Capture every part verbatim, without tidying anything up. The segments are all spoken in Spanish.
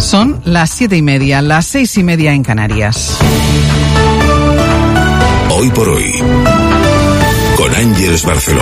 Son las siete y media, las seis y media en Canarias. Hoy por hoy, con Ángeles Barceló.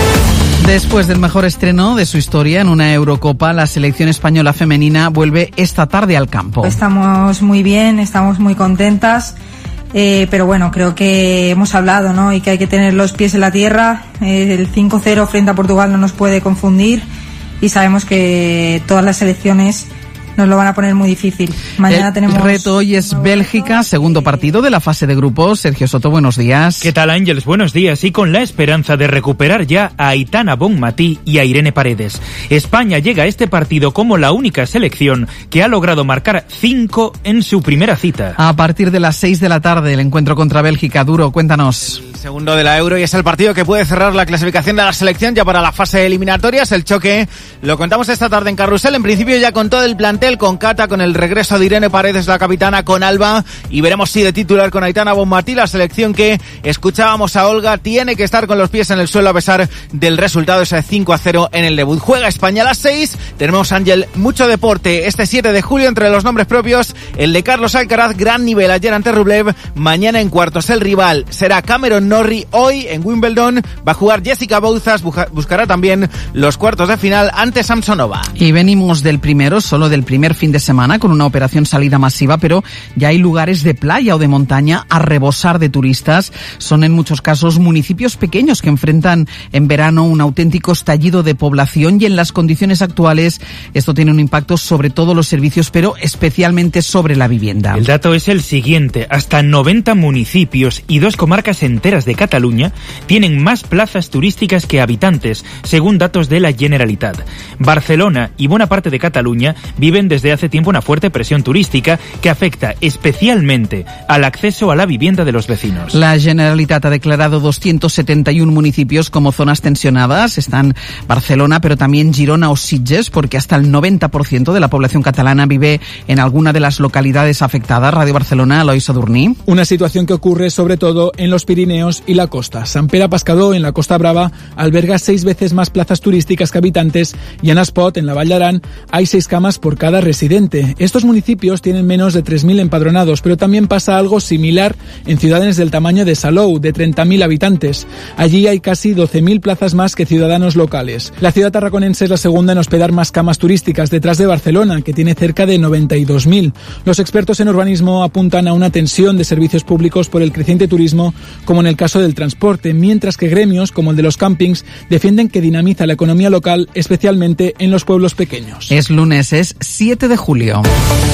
Después del mejor estreno de su historia en una Eurocopa, la selección española femenina vuelve esta tarde al campo. Estamos muy bien, estamos muy contentas, eh, pero bueno, creo que hemos hablado, ¿no? Y que hay que tener los pies en la tierra. Eh, el cinco cero frente a Portugal no nos puede confundir y sabemos que todas las selecciones nos lo van a poner muy difícil. Mañana el tenemos... El reto hoy es Bélgica, segundo partido de la fase de grupos. Sergio Soto, buenos días. ¿Qué tal, Ángeles? Buenos días. Y con la esperanza de recuperar ya a Aitana Bonmatí y a Irene Paredes. España llega a este partido como la única selección que ha logrado marcar cinco en su primera cita. A partir de las seis de la tarde, el encuentro contra Bélgica. Duro, cuéntanos. El segundo de la Euro y es el partido que puede cerrar la clasificación de la selección ya para la fase de eliminatorias. El choque lo contamos esta tarde en Carrusel. En principio ya con todo el plantel, con Cata, con el regreso de Irene Paredes, la capitana, con Alba, y veremos si de titular con Aitana Bonmatí. La selección que escuchábamos a Olga tiene que estar con los pies en el suelo a pesar del resultado, ese cinco a cero en el debut. Juega España a las seis. Tenemos, Ángel, mucho deporte este siete de julio entre los nombres propios. El de Carlos Alcaraz, gran nivel ayer ante Rublev. Mañana en cuartos el rival será Cameron Norrie. Hoy en Wimbledon va a jugar Jessica Bouzas, buscará también los cuartos de final ante Samsonova. Y venimos del primero, solo del primer fin de semana, con una operación salida masiva, pero ya hay lugares de playa o de montaña a rebosar de turistas. Son en muchos casos municipios pequeños que enfrentan en verano un auténtico estallido de población, y en las condiciones actuales esto tiene un impacto sobre todos los servicios, pero especialmente sobre la vivienda. El dato es el siguiente: hasta noventa municipios y dos comarcas enteras de Cataluña tienen más plazas turísticas que habitantes, según datos de la Generalitat. Barcelona y buena parte de Cataluña viven desde hace tiempo una fuerte presión turística que afecta especialmente al acceso a la vivienda de los vecinos. La Generalitat ha declarado doscientos setenta y uno municipios como zonas tensionadas. Están Barcelona, pero también Girona o Sitges, porque hasta el noventa por ciento de la población catalana vive en alguna de las localidades afectadas. Radio Barcelona, Eloi Sadurní. Una situación que ocurre sobre todo en los Pirineos y la costa. Sant Pere Pescador, en la Costa Brava, alberga seis veces más plazas turísticas que habitantes, y en Espot, en la Vall d'Aran, hay seis camas por cada residente. Estos municipios tienen menos de tres mil empadronados, pero también pasa algo similar en ciudades del tamaño de Salou, de treinta mil habitantes. Allí hay casi doce mil plazas más que ciudadanos locales. La ciudad tarraconense es la segunda en hospedar más camas turísticas, detrás de Barcelona, que tiene cerca de noventa y dos mil. Los expertos en urbanismo apuntan a una tensión de servicios públicos por el creciente turismo, como en el caso del transporte, mientras que gremios, como el de los campings, defienden que dinamiza la economía local, especialmente en los pueblos pequeños. Es lunes, es siete de julio.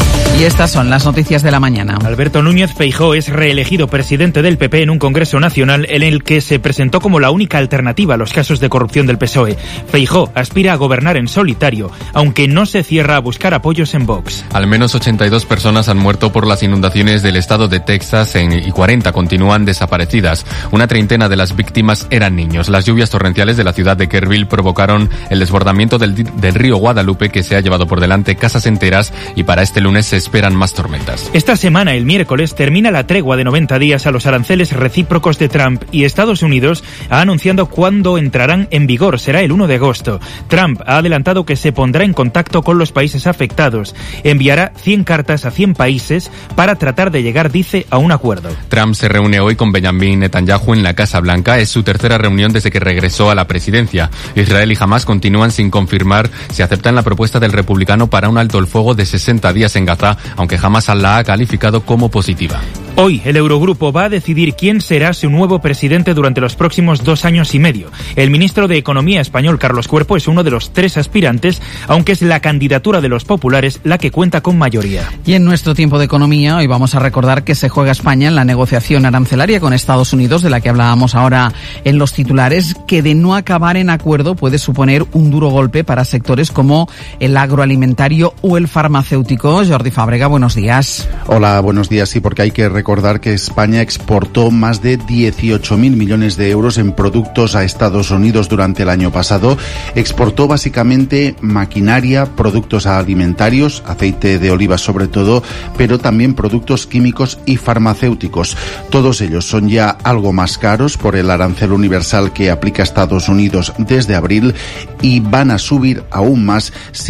Y estas son las noticias de la mañana. Alberto Núñez Feijóo es reelegido presidente del P P en un Congreso Nacional en el que se presentó como la única alternativa a los casos de corrupción del P S O E. Feijóo aspira a gobernar en solitario, aunque no se cierra a buscar apoyos en Vox. Al menos ochenta y dos personas han muerto por las inundaciones del estado de Texas en, y cuarenta continúan desaparecidas. Una treintena de las víctimas eran niños. Las lluvias torrenciales de la ciudad de Kerrville provocaron el desbordamiento del, del río Guadalupe, que se ha llevado por delante casas enteras, y para este lunes se esperan más tormentas. Esta semana, el miércoles, termina la tregua de noventa días a los aranceles recíprocos de Trump, y Estados Unidos ha anunciado cuándo entrarán en vigor. Será el uno de agosto. Trump ha adelantado que se pondrá en contacto con los países afectados. Enviará cien cartas a cien países para tratar de llegar, dice, a un acuerdo. Trump se reúne hoy con Benjamin Netanyahu en la Casa Blanca. Es su tercera reunión desde que regresó a la presidencia. Israel y Hamás continúan sin confirmar si aceptan la propuesta del republicano para un alto el fuego de sesenta días en Gaza, aunque Hamás la ha calificado como positiva. Hoy el Eurogrupo va a decidir quién será su nuevo presidente durante los próximos dos años y medio. El ministro de Economía español, Carlos Cuerpo, es uno de los tres aspirantes, aunque es la candidatura de los populares la que cuenta con mayoría. Y en nuestro tiempo de economía, hoy vamos a recordar que se juega España en la negociación arancelaria con Estados Unidos, de la que hablábamos ahora en los titulares, que de no acabar en acuerdo puede suponer un duro golpe para sectores como el agroalimentario o el farmacéutico. Jordi Fàbrega, buenos días. Hola, buenos días. Sí, porque hay que recordar que España exportó más de dieciocho mil millones de euros en productos a Estados Unidos durante el año pasado. Exportó básicamente maquinaria, productos alimentarios, aceite de oliva sobre todo, pero también productos químicos y farmacéuticos. Todos ellos son ya algo más caros por el arancel universal que aplica Estados Unidos desde abril, y van a subir aún más si